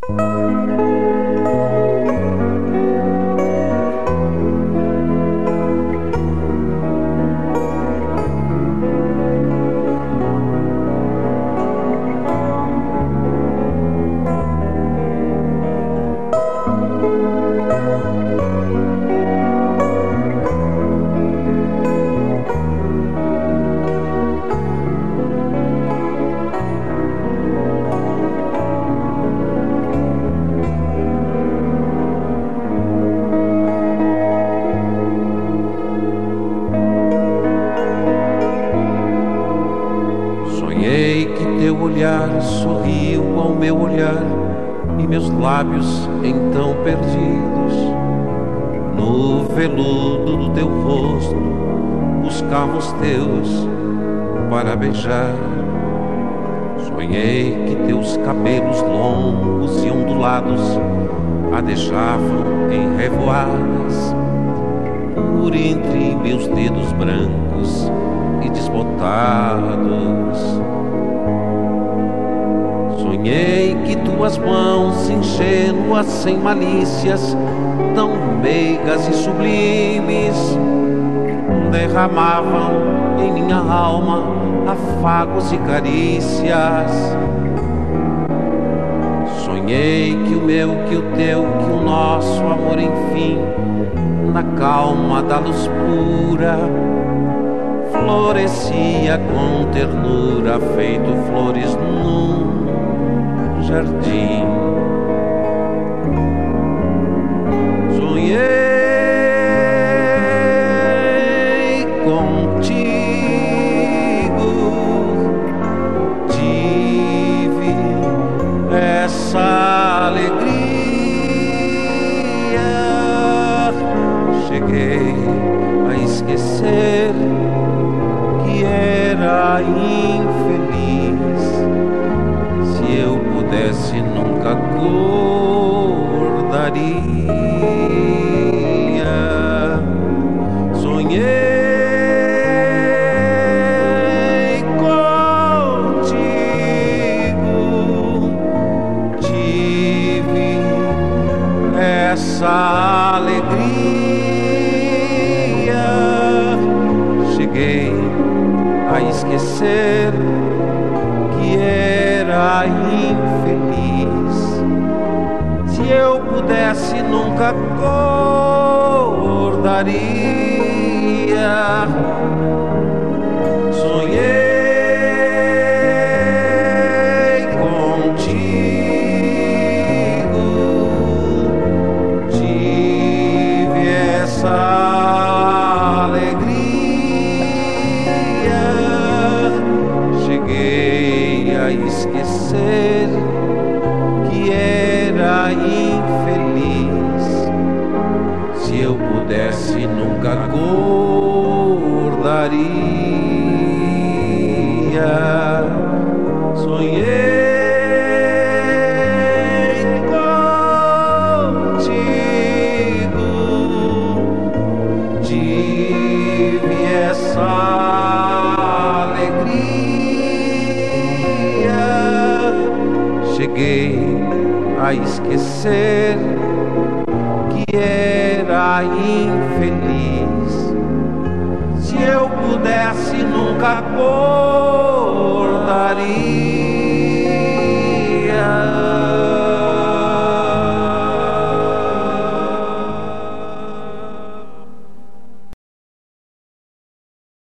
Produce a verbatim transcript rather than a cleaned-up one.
Sonhei que teu olhar sorriu ao meu olhar e meus lábios então perdidos no veludo do teu rosto buscavam os teus para beijar. Sonhei que teus cabelos longos e ondulados adejavam em revoadas por entre meus dedos brancos e desbotados. Sonhei que tuas mãos ingênuas, sem malícias, tão meigas e sublimes, derramavam em minha alma afagos e carícias. Sonhei que o meu, que o teu, que o nosso amor, enfim, na calma da luz pura, florescia com ternura, feito flores num jardim. Sonhei contigo, tive essa alegria, cheguei a esquecer que era infeliz. Se eu pudesse, nunca acordaria. Sonhei contigo, tive essa alegria, cheguei a esquecer que era infeliz. Se eu pudesse, nunca acordaria. Sonhei contigo, tive essa alegria, cheguei a esquecer que era infeliz. Se eu pudesse, nunca acordaria. Sonhei contigo, tive essa alegria, cheguei a esquecer que era infeliz. Se eu pudesse, nunca acordaria.